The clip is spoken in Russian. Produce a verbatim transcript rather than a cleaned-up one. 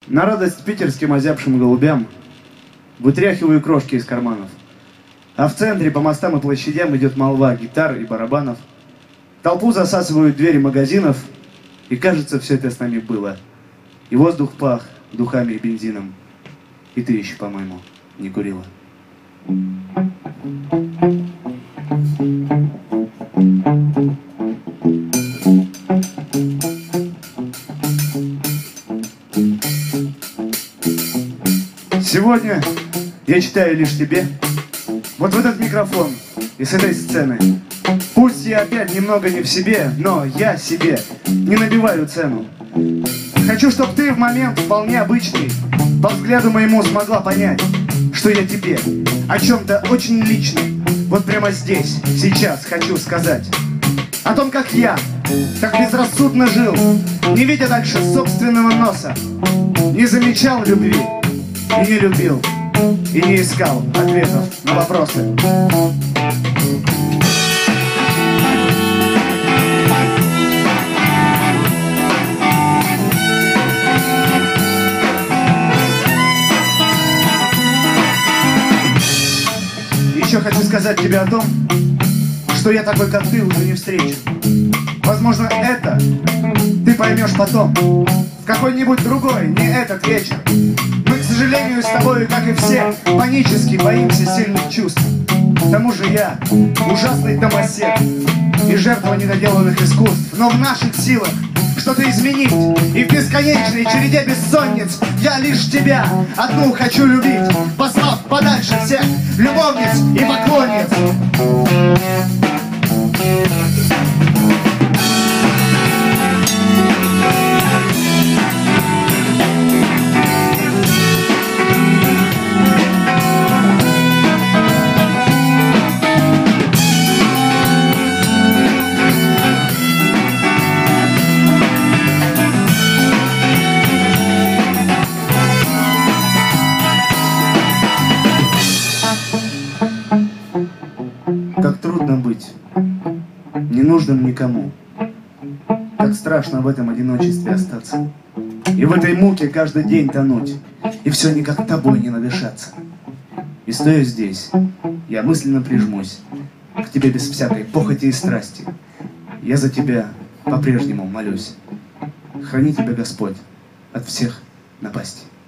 На радость питерским озябшим голубям вытряхиваю крошки из карманов. А в центре по мостам и площадям идет молва гитар и барабанов. Толпу засасывают двери магазинов, и кажется, все это с нами было. И воздух пах духами и бензином. И ты еще, по-моему, не курила. Сегодня я читаю лишь тебе, вот в этот микрофон и с этой сцены. Пусть я опять немного не в себе, но я себе не набиваю цену. Хочу, чтобы ты в момент вполне обычный по взгляду моему смогла понять, что я тебе о чем-то очень личном вот прямо здесь, сейчас хочу сказать. О том, как я так безрассудно жил, не видя дальше собственного носа, не замечал любви и не любил, и не искал ответов на вопросы. Еще хочу сказать тебе о том, что я такой, как ты, уже не встречу. Возможно, это ты поймешь потом, в какой-нибудь другой, не этот вечер. Мы, к сожалению, с тобой, как и все, панически боимся сильных чувств. К тому же я ужасный домосед и жертва недоделанных искусств. Но в наших силах что-то изменить, и в бесконечной череде бессонниц я лишь тебя одну хочу любить, послав подальше всех любовниц и поклонниц. Как трудно быть ненужным никому. Как страшно в этом одиночестве остаться. И в этой муке каждый день тонуть. И все никак тобой не надышаться. И стоя здесь, я мысленно прижмусь к тебе без всякой похоти и страсти. Я за тебя по-прежнему молюсь. Храни тебя Господь от всех напастей.